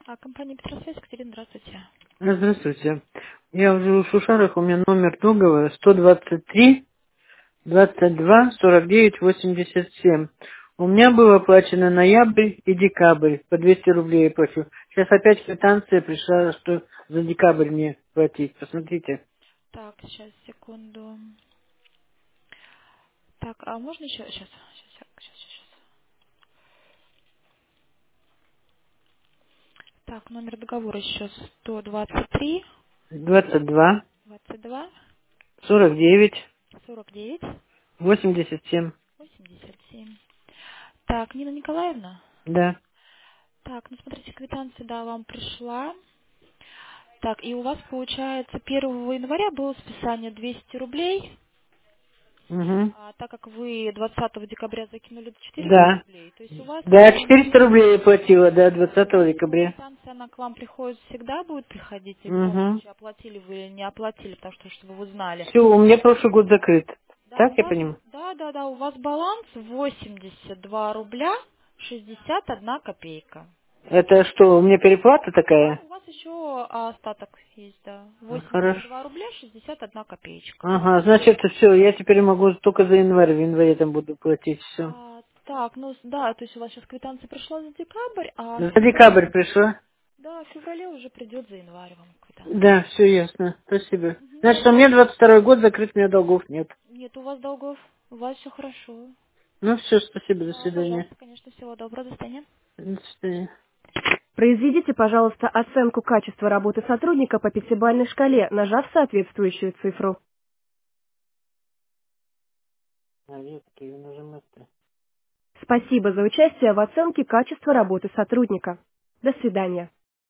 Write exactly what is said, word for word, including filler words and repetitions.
А, компания Петросвязь, Екатерина, здравствуйте. Здравствуйте. Я уже в Шушарах, у меня номер договора сто двадцать три двадцать два сорок девять восемьдесят семь. У меня было оплачено ноябрь и декабрь, по двести рублей я плачу. Сейчас опять квитанция пришла, что за декабрь мне платить. Посмотрите. Так, сейчас, секунду. Так, а можно еще? Сейчас, сейчас, сейчас, сейчас. Так, номер договора еще сто двадцать три двадцать два двадцать два сорок девять сорок девять восемьдесят семь. восемьдесят семь. Так, Нина Николаевна. Да. Так, ну смотрите, квитанция, да, вам пришла. Так, и у вас, получается, первого января было списание двести рублей. Угу. А так как вы двадцатого декабря закинули четыреста Да. рублей, то есть у вас Да, ин- четыреста рублей я платила, да, у вас двадцатого ему декабря. квитанция, она к вам приходит всегда, будет приходить, и в любом Угу. случае оплатили вы или не оплатили, потому что, чтобы вы знали. Все, у меня прошлый год закрыт. Да, Так у я вас, понимаю? да, да, да, у вас баланс восемьдесят два рубля шестьдесят одна копейка. Это что, у меня переплата Да, такая? у вас еще а, остаток есть, да. Хорошо. восемьдесят два рубля шестьдесят одна копеечка. Ага, значит, все, я теперь могу только за январь, в январе там буду платить все. А, так, ну с- да, то есть у вас сейчас квитанция пришла за декабрь, а в За феврале, декабрь пришла? да, в феврале уже придет за январь вам квитанция. Да, все ясно. Спасибо. Мгм. Значит, у меня двадцать второй год закрыт, у меня долгов нет. Нет у вас долгов, у вас все хорошо. Ну все, спасибо, до Да, свидания. пожалуйста, конечно, всего доброго, до свидания. До свидания. Произведите, пожалуйста, оценку качества работы сотрудника по пятибалльной шкале, нажав соответствующую цифру. А, ветки, нажимать-то. Спасибо за участие в оценке качества работы сотрудника. До свидания.